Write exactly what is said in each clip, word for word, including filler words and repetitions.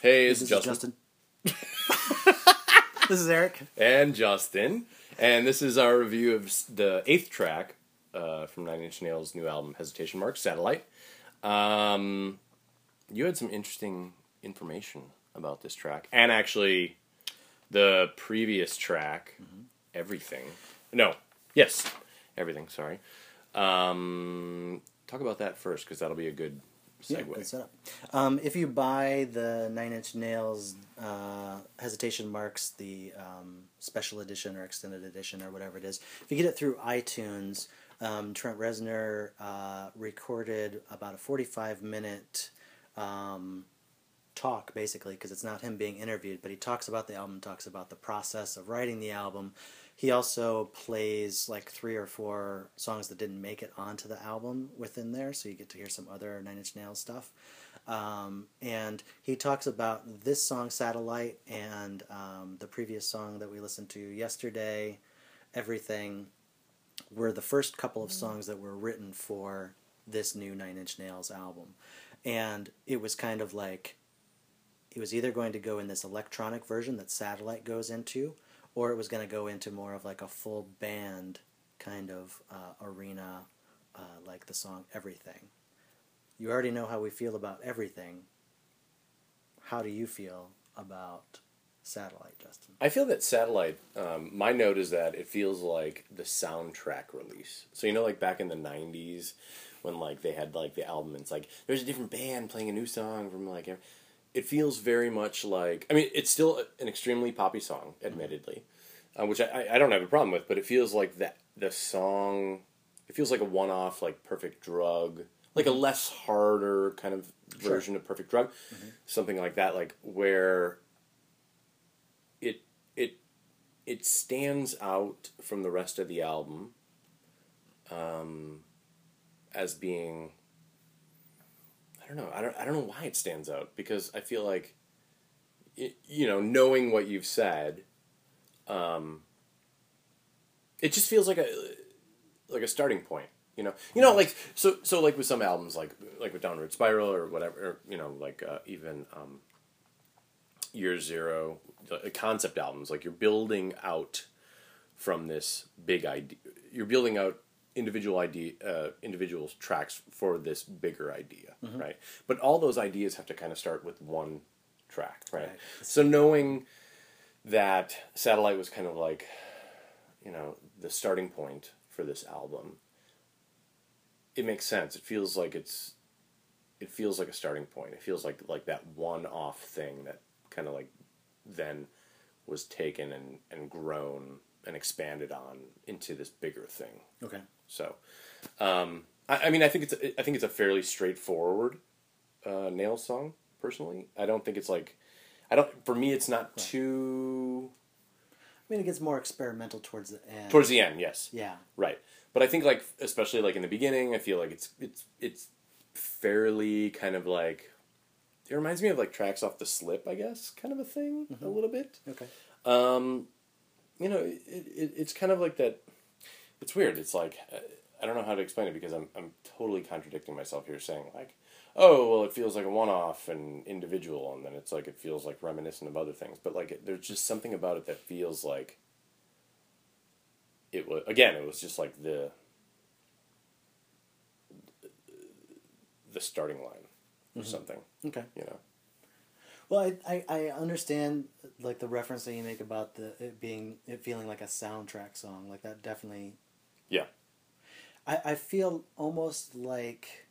Hey, it's This Justin. is Justin. This is Eric. And Justin. And this is our review of s- the eighth track uh, from Nine Inch Nails' new album, Hesitation Mark, Satellite. Um, you had some interesting information about this track. And actually, the previous track, Mm-hmm. Everything. No. Yes. Everything, sorry. Um, talk about that first, because that'll be a good Yeah, segue. good setup. Um, if you buy the Nine Inch Nails uh, Hesitation Marks, the um, special edition or extended edition or whatever it is, if you get it through iTunes, um, Trent Reznor uh, recorded about a forty-five minute um, talk, basically, because it's not him being interviewed, but he talks about the album, talks about the process of writing the album. He also plays like three or four songs that didn't make it onto the album within there, so you get to hear some other Nine Inch Nails stuff. Um, and he talks about this song, Satellite, and um, the previous song that we listened to yesterday, Everything, were the first couple of songs that were written for this new Nine Inch Nails album. And it was kind of like, it was either going to go in this electronic version that Satellite goes into, or it was going to go into more of like a full band kind of uh, arena, uh, like the song Everything. You already know how we feel about Everything. How do you feel about Satellite, Justin? I feel that Satellite, um, my note is that it feels like the soundtrack release. So, you know, like back in the nineties when, like, they had, like, the album and it's like, there's a different band playing a new song from, like, every... It feels very much like... I mean, it's still an extremely poppy song, admittedly, uh, which I, I don't have a problem with, but it feels like that the song... It feels like a one-off, like, Perfect Drug, like a less harder kind of version Sure. of Perfect Drug, Mm-hmm. something like that, like, where it it it stands out from the rest of the album um, as being... I don't know. I don't. I don't know why it stands out, because I feel like, it, you know, knowing what you've said, um, it just feels like a like a starting point. You know, you know, like so so like with some albums, like like with Downward Spiral or whatever, or, you know, like uh, even um, Year Zero, uh, concept albums. Like you're building out from this big idea. You're building out individual idea, uh, individual tracks for this bigger idea, mm-hmm. right? But all those ideas have to kind of start with one track, right? Right. So knowing that Satellite was kind of like, you know, the starting point for this album, it makes sense. It feels like it's, it feels like a starting point. It feels like like that one-off thing that kind of like then was taken and, and grown and expanded on into this bigger thing. Okay. So, um, I, I mean, I think it's a, I think it's a fairly straightforward uh, Nails song. Personally, I don't think it's like, I don't. For me, it's not Right. too. I mean, it gets more experimental towards the end. Towards the end, yes. Yeah. Right, but I think like especially like in the beginning, I feel like it's it's it's fairly kind of like. It reminds me of like tracks off the Slip, I guess, kind of a thing, Mm-hmm. a little bit. Okay. Um, you know, it, it it's kind of like that. It's weird. It's like, I don't know how to explain it, because I'm I'm totally contradicting myself here, saying like, oh, well, it feels like a one-off and individual, and then it's like it feels like reminiscent of other things. But like, it, there's just something about it that feels like it was, again, it was just like the the starting line or Mm-hmm. something, Okay. you know. Well, I, I, I understand like the reference that you make about the it being it feeling like a soundtrack song. Like that definitely. Yeah. I, I feel almost like.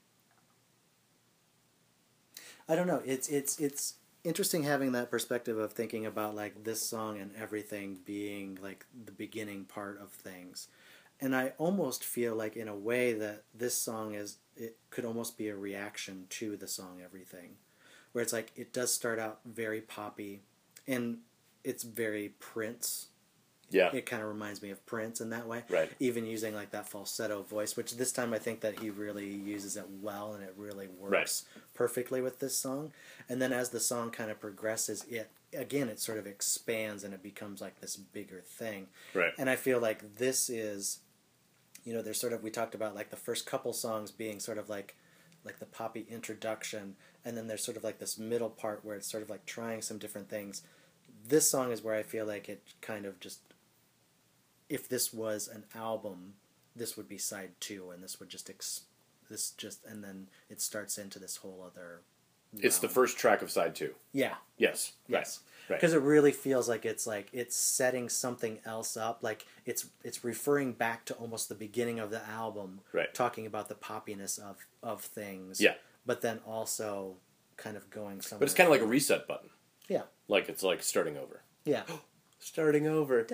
I don't know. It's it's it's interesting having that perspective of thinking about like this song and Everything being like the beginning part of things, and I almost feel like in a way that this song is it could almost be a reaction to the song Everything. Where it's like, it does start out very poppy, and it's very Prince. Yeah. It kind of reminds me of Prince in that way. Right. Even using like that falsetto voice, which this time I think that he really uses it well, and it really works Right. perfectly with this song. And then as the song kind of progresses, it again, it sort of expands and it becomes like this bigger thing. Right. And I feel like this is, you know, there's sort of, we talked about like the first couple songs being sort of like, like the poppy introduction, and then there's sort of like this middle part where it's sort of like trying some different things. This song is where I feel like it kind of just, if this was an album, this would be side two, and this would just ex- this just and then it starts into this whole other realm. It's the first track of side two. Yeah. Yes. Yes. Right. Because it really feels like it's like it's setting something else up. Like it's it's referring back to almost the beginning of the album, right. talking about the poppiness of of things. Yeah. But then also kind of going somewhere. But it's kind of like a reset button. Yeah. Like it's like starting over. Yeah. Starting over.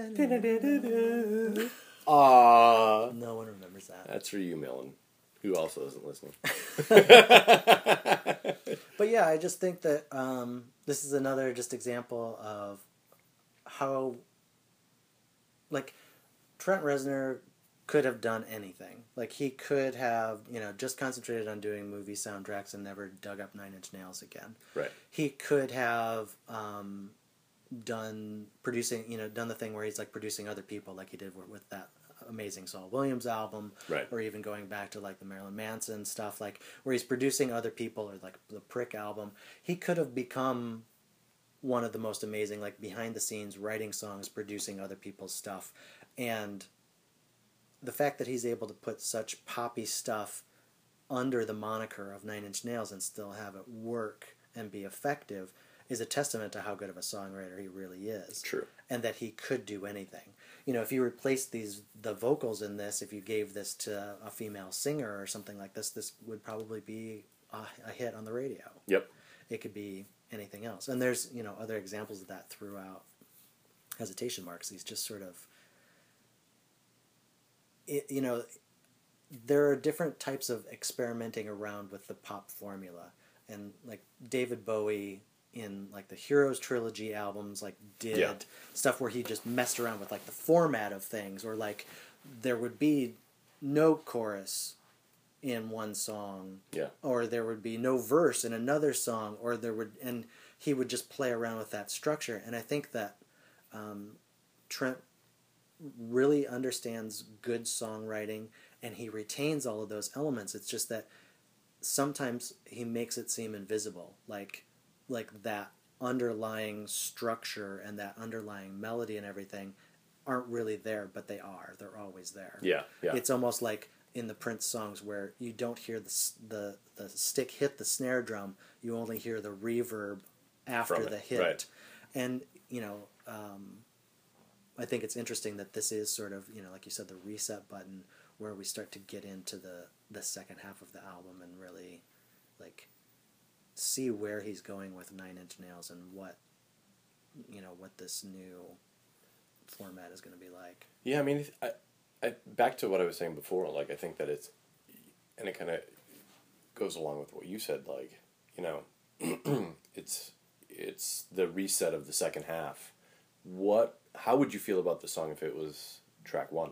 Aww. No one remembers that. That's for you, Millen, who also isn't listening. But yeah, I just think that um, this is another just example of how, like, Trent Reznor could have done anything. Like, he could have, you know, just concentrated on doing movie soundtracks and never dug up Nine Inch Nails again. Right. He could have um, done producing, you know, done the thing where he's like producing other people, like he did with, with that amazing Saul Williams album, right. or even going back to like the Marilyn Manson stuff, like where he's producing other people, or like the Prick album. He could have become one of the most amazing, like behind the scenes, writing songs, producing other people's stuff, and the fact that he's able to put such poppy stuff under the moniker of Nine Inch Nails and still have it work and be effective is a testament to how good of a songwriter he really is. True. And that he could do anything. You know, if you replaced these the vocals in this, if you gave this to a female singer or something like this, this would probably be a, a hit on the radio. Yep. It could be anything else. And there's, you know, other examples of that throughout Hesitation Marks. He's just sort of, it, you know, there are different types of experimenting around with the pop formula. And like David Bowie in like the Heroes trilogy albums, like did yeah. stuff where he just messed around with like the format of things, or like there would be no chorus in one song, yeah, or there would be no verse in another song, or there would, and he would just play around with that structure. And I think that um, Trent really understands good songwriting, and he retains all of those elements. It's just that sometimes he makes it seem invisible, like like that underlying structure and that underlying melody and everything aren't really there, but they are. They're always there. Yeah, yeah. It's almost like in the Prince songs where you don't hear the the the stick hit the snare drum, you only hear the reverb after the hit. Right. And, you know, um, I think it's interesting that this is sort of, you know, like you said, the reset button where we start to get into the, the second half of the album and really, like, see where he's going with Nine Inch Nails and what, you know, what this new format is going to be like. Yeah, I mean, I, I, back to what I was saying before, like, I think that it's, and it kind of goes along with what you said, like, you know, it's, it's the reset of the second half. What, how would you feel about the song if it was track one?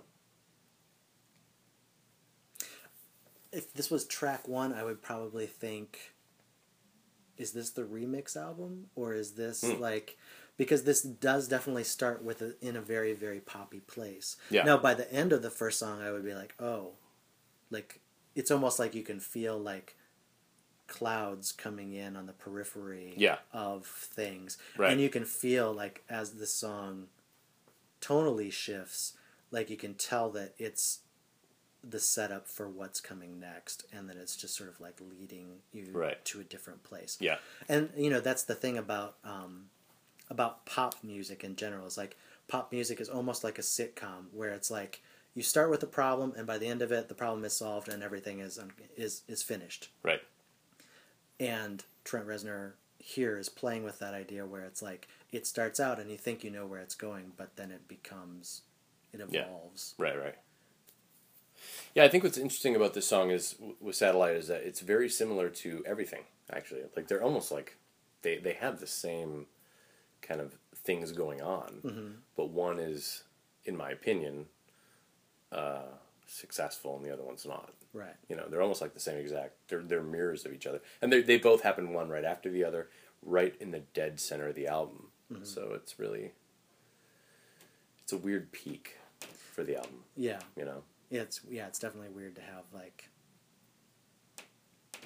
If this was track one, I would probably think, is this the remix album? Or is this, mm. like, because this does definitely start with a, in a very, very poppy place. Yeah. Now, by the end of the first song, I would be like, oh, like, it's almost like you can feel, like, clouds coming in on the periphery yeah. of things. Right. And you can feel, like, as the song tonally shifts, like, you can tell that it's the setup for what's coming next, and that it's just sort of like leading you right. to a different place. Yeah. And, you know, that's the thing about um, about pop music in general, is like pop music is almost like a sitcom where it's like you start with a problem, and by the end of it, the problem is solved and everything is um, is is finished. Right. And Trent Reznor here is playing with that idea where it's like it starts out and you think you know where it's going, but then it becomes, it evolves. Yeah. Right, right. Yeah, I think what's interesting about this song is with Satellite is that it's very similar to Everything, actually. Like, they're almost like, they, they have the same kind of things going on, mm-hmm. but one is, in my opinion, uh, successful and the other one's not. Right. You know, they're almost like the same exact, they're, they're mirrors of each other. And they they both happen one right after the other, right in the dead center of the album. Mm-hmm. So it's really, it's a weird peak for the album. Yeah. You know? Yeah, it's yeah, it's definitely weird to have, like,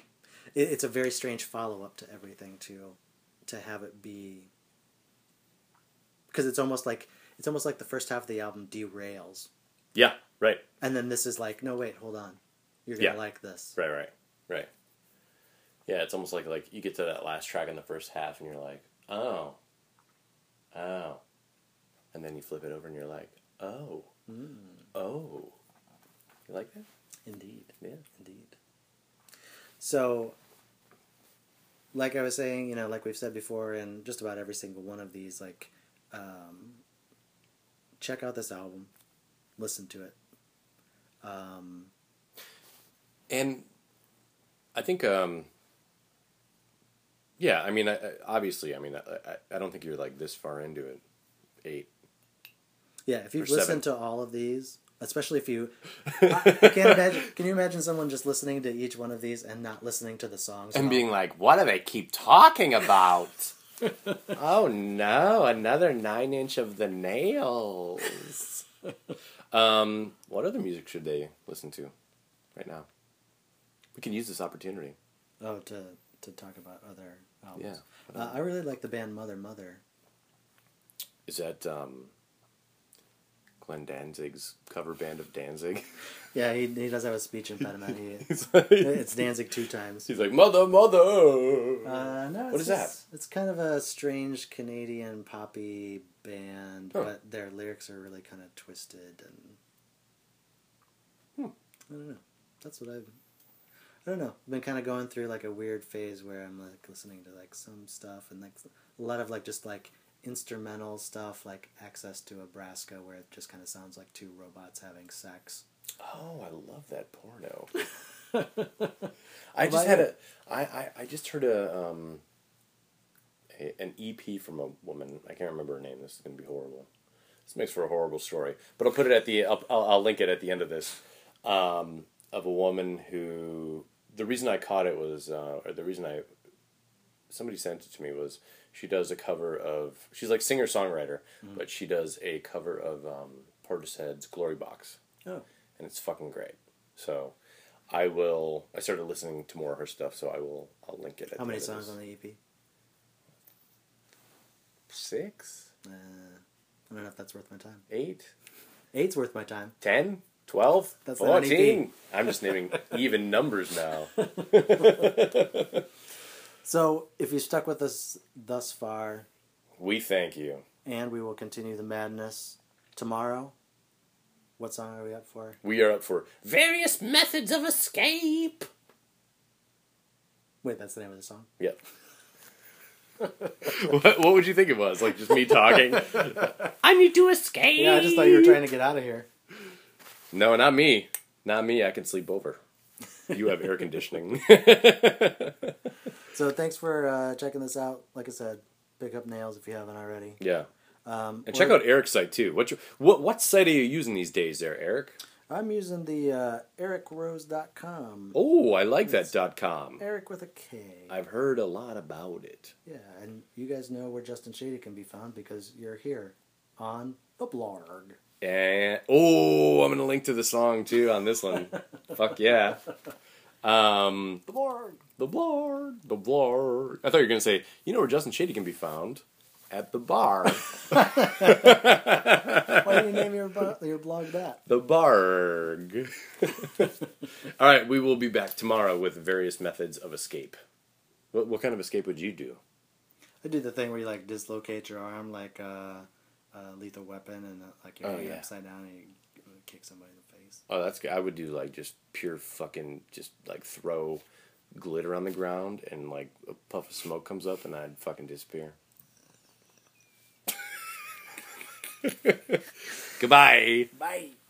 it, it's a very strange follow up to everything to to have it be, because it's almost like it's almost like the first half of the album derails. Yeah, right. And then this is like, no, wait, hold on, you're gonna Yeah. like this. Right, right, right. Yeah, it's almost like like you get to that last track in the first half, and you're like, oh, oh, and then you flip it over, and you're like, oh, Mm. oh. You like that? Indeed, Yeah. indeed. So, like I was saying, you know, like we've said before, in just about every single one of these, like, um, check out this album, listen to it. Um, And I think, um, yeah, I mean, I, I- obviously, I mean, I, I, I don't think you're like this far into it. Eight. yeah, if you've Or seven. listened to all of these, especially if you, I, I can't imagine. Can you imagine someone just listening to each one of these and not listening to the songs? And at being all? like, what do they keep talking about? Oh no, another nine inch of the nails. um, what other music should they listen to right now? We can use this opportunity. oh, to to talk about other albums. Yeah. Uh, I really like the band Mother Mother. Is that um, Glenn Danzig's cover band of Danzig? Yeah, he he does have a speech impediment. He, He's like, it's Danzig two times. he's like, mother, mother. Uh, no, What it's is that? just- It's kind of a strange Canadian poppy band, Huh. but their lyrics are really kind of twisted and Hmm. I don't know. That's what I've. I don't know. I've been kind of going through like a weird phase where I'm like listening to like some stuff and like a lot of like just like instrumental stuff, like Access to Nebraska, where it just kind of sounds like two robots having sex. Oh, I love that porno. I How just about had you? a, I, I, I just heard a, um, a, an E P from a woman. I can't remember her name. This is going to be horrible. This makes for a horrible story. But I'll put it at the, I'll, I'll, I'll link it at the end of this, um, of a woman who, the reason I caught it was, uh, or the reason I, somebody sent it to me was, she does a cover of, she's like singer-songwriter, Mm-hmm. but she does a cover of um, Portishead's Glory Box. Oh, And it's fucking great. So, I will. I started listening to more of her stuff, so I will. I'll link it. At how the many end of songs this. on the E P? Six, Uh, I don't know if that's worth my time. eight, Eight's worth my time. ten, twelve, That's not an E P. fourteen. I'm just naming even numbers now. So, if you stuck with us thus far, We thank you. and we will continue the madness tomorrow. What song are we up for? We are up for various methods of escape. Wait, that's the name of the song? Yep. what, what would you think it was? Like just me talking? I need to escape. Yeah, I just thought you were trying to get out of here. No, not me. Not me. I can sleep over. You have air conditioning. So thanks for uh, checking this out. Like I said, pick up Nails if you haven't already. Yeah. Um, And check we're- out Eric's site too. What you, what what site are you using these days there, Eric? I'm using the uh, eric rose dot com. Oh, I like that dot com. Eric with a K. I've heard a lot about it. Yeah, and you guys know where Justin Shady can be found because you're here on the blog. And oh, I'm gonna link to the song too on this one. Fuck yeah. Um, The blog. the blog, the blog. I thought you were gonna say, you know where Justin Shady can be found? At the bar. Why do you name your, bo- your blog that? The Barg. All right, we will be back tomorrow with various methods of escape. What what kind of escape would you do? I do the thing where you like dislocate your arm like a uh, uh, Lethal Weapon and uh, like you're Oh, hanging yeah. upside down and you kick somebody in the face. Oh, that's good. I would do like just pure fucking just like throw glitter on the ground and like a puff of smoke comes up and I'd fucking disappear. Goodbye. Bye.